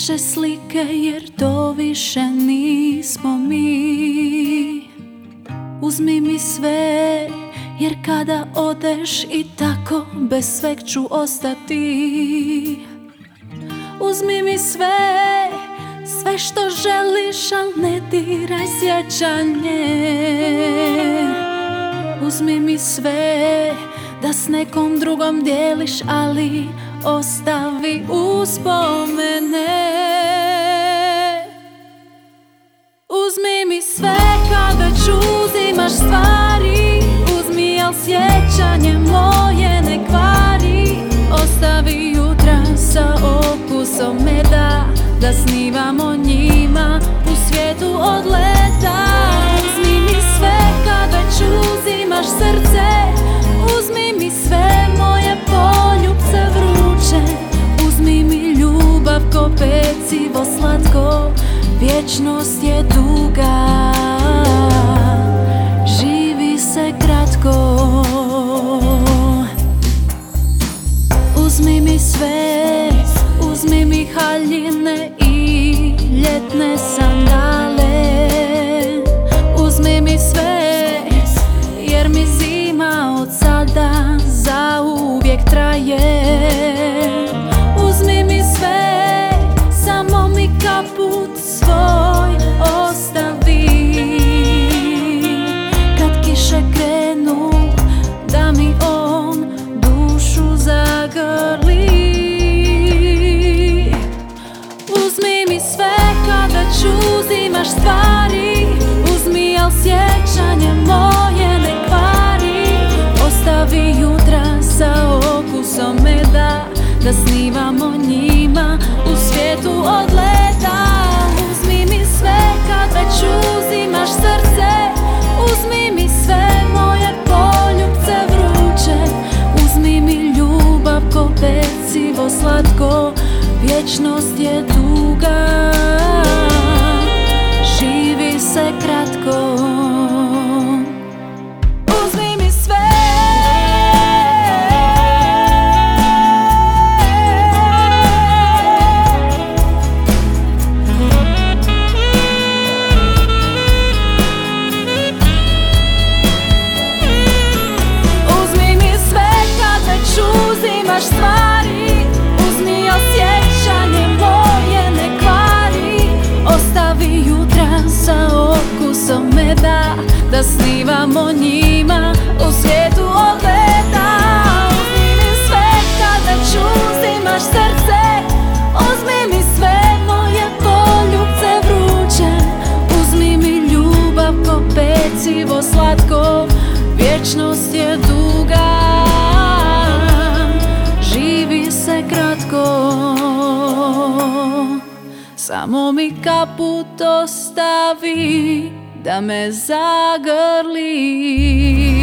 naše slike, jer to više nismo mi. Uzmi mi sve, jer kada odeš i tako bez sveg ću ostati. Uzmi mi sve, sve što želiš, al ne diraj sjećanje. Uzmi mi sve, da s nekom drugom dijeliš, ali ostavi uspomene. Uzmi mi sve kad već uzimaš stvari, uzmi, al sjećanje moje ne kvari. Ostavi jutra sa okusom meda, da snivam o njima u svijetu od leta. Uzmi mi sve kad već uzimaš srce, uzmi mi sve moje poljubce vruće. Uzmi mi ljubav ko pecivo slatko, vječnost je duga, živi se kratko. Uzmi mi sve, uzmi mi haljine i ljetne sandale. Uzmi mi sve, jer mi zima od sada zauvijek traje. Uzmi mi sve, samo mi kaput svoj ostavi. Kad kiše krenu, da mi on dušu zagrli. Uzmi mi sve kad već uzimaš stvari, uzmi, al sjećanje moje ne kvari. Ostavi jutra sa okusom meda, da snivam o njima u svijetu od leta. Uzmi mi sve kad već uzimaš srce, uzmi mi sve moje poljubce vruće. Uzmi mi ljubav ko pecivo slatko, vječnost je duga, živi se kratko. Uzmi mi sve, uzmi mi sve kad već uzimaš stvari, uzmi, al sjećanje moje ne kvari. Ostavi jutra sa okusom meda, da snivam o njima u svijetu od leta. Uzmi mi sve kad već uzimaš srce, uzmi mi sve moje poljubce vruće. Uzmi mi ljubav ko pecivo slatko, vječnost je duga, živi se kratko. Samo mi kaput ostavi, da me zagrli.